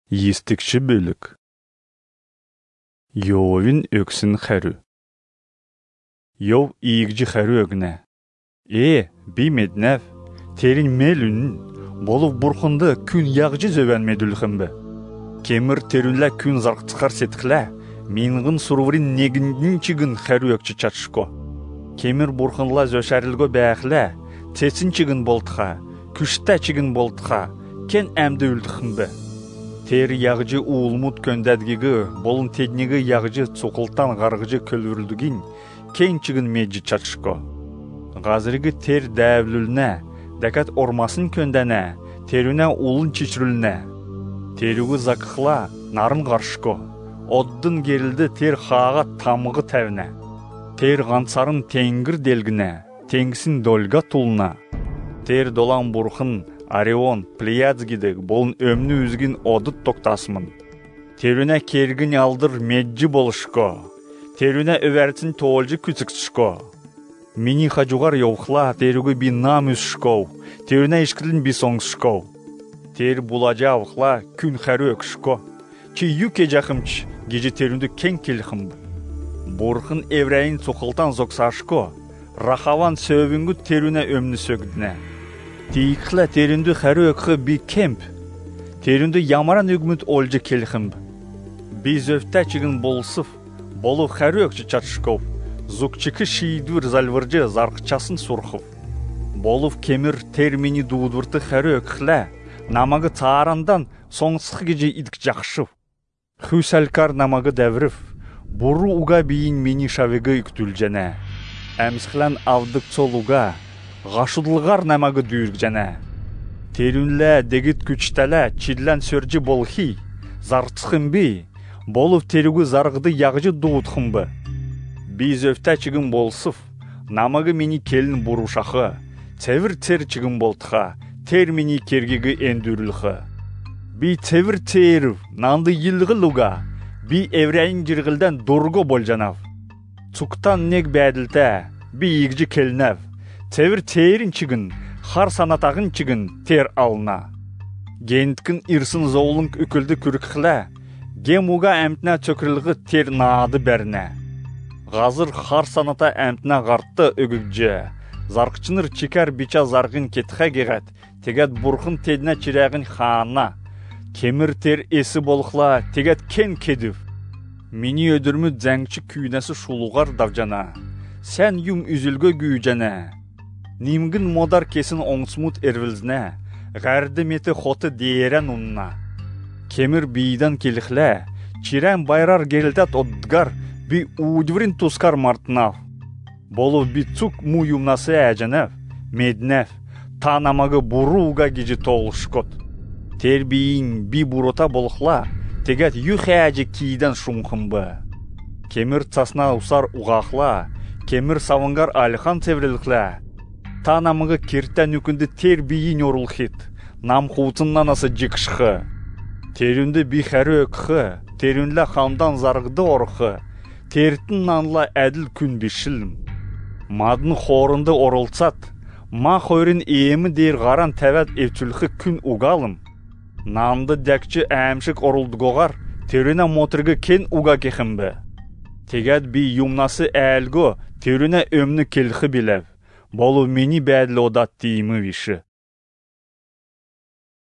Естікші бөлік. Йовин өксін қәрі. Йов иігжі қәрі өгіне. Би меднәв, терін мел үнін, болып бұрқынды күн яғжы зөвән медүлхімбі. Кемір терінлі күн зарқтықар сетіқлі, менғын сұрвырын негіндін чигін қәрі өкчі чатшко. Кемір бұрқынла зөшәрілгі бәқлі, тесін чигін болтыға, күшті чигін болтыға, кен әмді үлдіқімбі. Тер яғжы уылмут көндәдгігі, болын теднегі яғжы цуқылтан ғарғжы көлвірілдігін, кен чигін меджі чатшко. Ғазырығы тер дәвліліне, дәкәт ормасын көндәне, теріне улын чичріліне. Терігі зақықла, нарын ғаршко. Оддын керілді тер қаға тамығы тәвіне. Тер ғансарын тенгір делгіне, тенгісін долға тұлына. Тер долан бұрқын, Орион, Плеядзгидік болын өмні үзгін одыт тоқтасымын. Теріне кергін алдыр меджі болышко. Теріне өвәртін тоолжы күтікшко. Мини хажуғар еуқла, терігі би нам үзшко. Теріне ішкілін би соңшко. Тер бұлажа ауқла, күн қәрі өкшко. Чи юке жақымч, гежі терінді кен келіқымбы. Бұрқын еврейін соқылтан зоқсашко. Рахаван сөвінгі теріне өмні сөгдіне. Тейіқла терінді қәрі өкхі би кемп. Терінді ямаран өгміт олжы келіқімбі. Би зөфті чигін болсыф, болу қәрі өкчі чатшков. Зукчики шиидвір залвыржы зарқчасын сұрқыв. Болув кемір термини дудвырты қәрі өкхілі, намағы таарандан соңсық кеже идік жақшыв. Хүсәлкар намағы дәвірів, бұру уға бейін мені шавегі үктүлжәне. Әмсқілан авдық цолуға, ғашудылғар намағы дүйірг және. Терінлі дегіт күчтәлі чидлән сөржі болхи, зартықымбі, болув терігі зарғыды яғжы дуытқымбы. Біз өфті чігін болсыф, намағы мені келін бұрушақы, тәвір тер чігін болтыға, тер мені кергегі әндүрілхі. Би тәвір терів, нанды елгі луға, би еврейін jirgildən durgu bolcanav. Çuktan neg bədiltə, bi ігжі келінәв. Тәвір терін чигін, хар санатағын чигін тер алына. Генткін ирсын зоулынг үкілді күрікхілі, гемуға әмтіна чөкірілгі тер нады бәріне. Ғазыр хар саната әмтіна ғартты өгігжі. Зарқчыныр чикар бича зарғын кетіға геғат, тегет бұрқын тедіне чирәғын хана. Кемір тер есі болықла, тегет кен кедів. Мені өдірмі зәңчі күйнәсі шулуғар давжана. Сән юм үзілгі гүйжәне. Нимгін модар кесін оңсмут әрвілзіне. Ғәрді меті хоты дейерен ұнна. Кемір бейдан келіхлі, чирән байрар гелдәт оддгар, би уудврин тускар мартнав. Болу би цук му юмнасы әжінәв, меднәв, та намағы бұруға гежі тоғылшкот. Тер бейін би бұрота болықла, тегет юх әжі кейден шумқымбы. Кемір цасна усар уғақла, кемір савыңгар алихан тевріліқлі. Та намығы кертен үкінді тер бейін орылхит, нам қуытыннан асы жекшқы. Терінді би қәрі өкхі, терінлі қамдан зарғды орқы, терттін нанла әділ күн бешілім. Мадын қорынды орылсат, ма қойрын еемі дейір ғаран тәвәт евтүліқі күн уғалым. Нанды дәкчі әмшік орылдығығар, теріне мотырғы кен уға кехімбі. Тегет би юмнасы әлгі, теріне өмні келхі біләв. Болу мені бәділі одат дейімі виші.